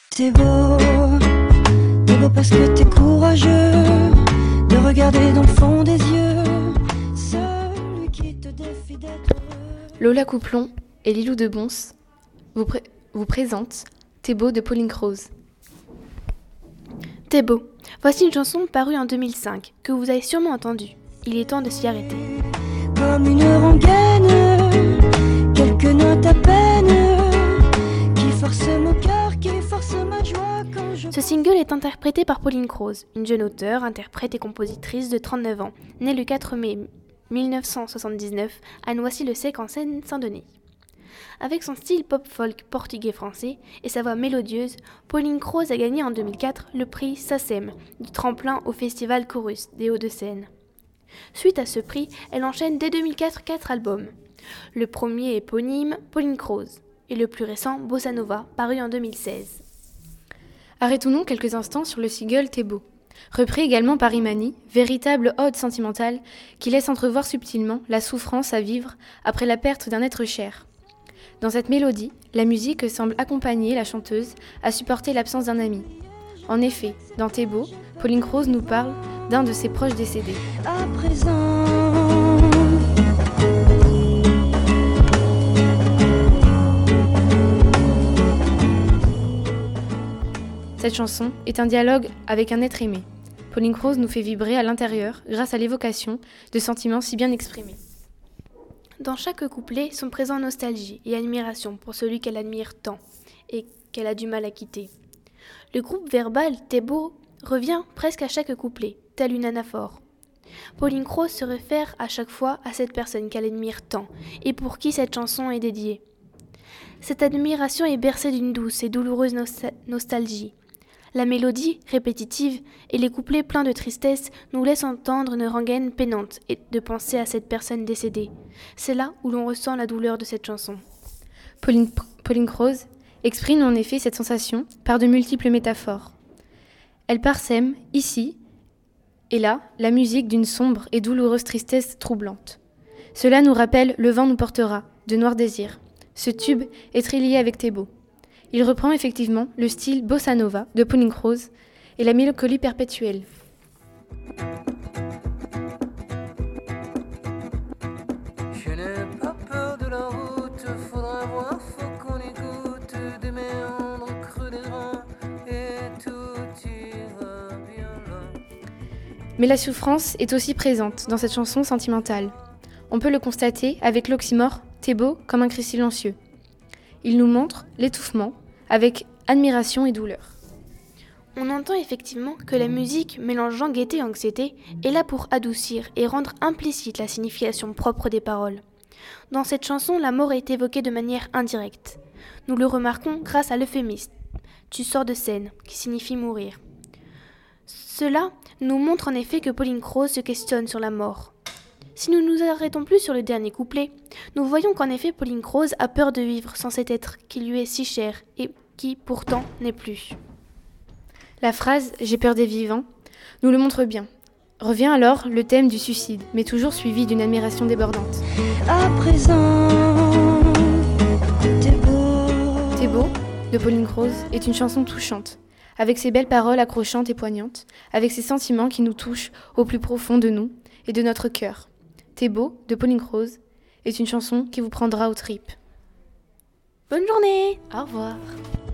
T'es beau parce que t'es courageux de regarder dans le fond des yeux celui qui te défie d'être heureux. Lola Couplon et Lilou de Bons vous présentent T'es beau de Pauline Croze. T'es beau. Voici une chanson parue en 2005 que vous avez sûrement entendue. Il est temps de s'y arrêter. Comme une rengaine, quelques notes à peine qui forcent mon cœur, qui forcent ma joie quand je... Ce single est interprété par Pauline Croze, une jeune auteure, interprète et compositrice de 39 ans, née le 4 mai 1979 à Noisy-le-Sec en Seine-Saint-Denis. Avec son style pop-folk portugais-français et sa voix mélodieuse, Pauline Croze a gagné en 2004 le prix SACEM, du tremplin au festival Chorus des Hauts-de-Seine. Suite à ce prix, elle enchaîne dès 2004 4 albums. Le premier éponyme, Pauline Croze, et le plus récent, Bossa Nova, paru en 2016. Arrêtons-nous quelques instants sur le single T'es beau, repris également par Imani, véritable ode sentimentale qui laisse entrevoir subtilement la souffrance à vivre après la perte d'un être cher. Dans cette mélodie, la musique semble accompagner la chanteuse à supporter l'absence d'un ami. En effet, dans T'es beau, Pauline Croze nous parle d'un de ses proches décédés. À présent, Cette chanson est un dialogue avec un être aimé. Pauline Croze nous fait vibrer à l'intérieur grâce à l'évocation de sentiments si bien exprimés. Dans chaque couplet sont présents nostalgie et admiration pour celui qu'elle admire tant et qu'elle a du mal à quitter. Le groupe verbal T'es beau revient presque à chaque couplet, tel une anaphore. Pauline Croze se réfère à chaque fois à cette personne qu'elle admire tant et pour qui cette chanson est dédiée. Cette admiration est bercée d'une douce et douloureuse nostalgie. La mélodie, répétitive, et les couplets pleins de tristesse nous laissent entendre une rengaine peinante et de penser à cette personne décédée. C'est là où l'on ressent la douleur de cette chanson. Pauline Croze exprime en effet cette sensation par de multiples métaphores. Elle parsème, ici et là, la musique d'une sombre et douloureuse tristesse troublante. Cela nous rappelle Le vent nous portera, de Noir Désir. Ce tube est très lié avec T'es beau. Il reprend effectivement le style Bossa Nova de Pauline Croze et la mélancolie perpétuelle. Je n'ai pas peur de la route, faudra voir, faut qu'on écoute des méandres creux des reins et tout ira bien loin. Mais la souffrance est aussi présente dans cette chanson sentimentale. On peut le constater avec l'oxymore T'es beau comme un cri silencieux. Il nous montre l'étouffement avec admiration et douleur. On entend effectivement que la musique, mélangeant gaieté et anxiété, est là pour adoucir et rendre implicite la signification propre des paroles. Dans cette chanson, la mort est évoquée de manière indirecte. Nous le remarquons grâce à l'euphémisme « tu sors de scène » qui signifie mourir. Cela nous montre en effet que Pauline Croze se questionne sur la mort. Si nous nous arrêtons plus sur le dernier couplet, nous voyons qu'en effet Pauline Croze a peur de vivre sans cet être qui lui est si cher et qui pourtant n'est plus. La phrase « J'ai peur des vivants » nous le montre bien. Revient alors le thème du suicide, mais toujours suivi d'une admiration débordante. à présent, t'es beau. T'es beau de Pauline Croze est une chanson touchante, avec ses belles paroles accrochantes et poignantes, avec ses sentiments qui nous touchent au plus profond de nous et de notre cœur. T'es beau de Pauline Croze est une chanson qui vous prendra aux tripes. Bonne journée! Au revoir.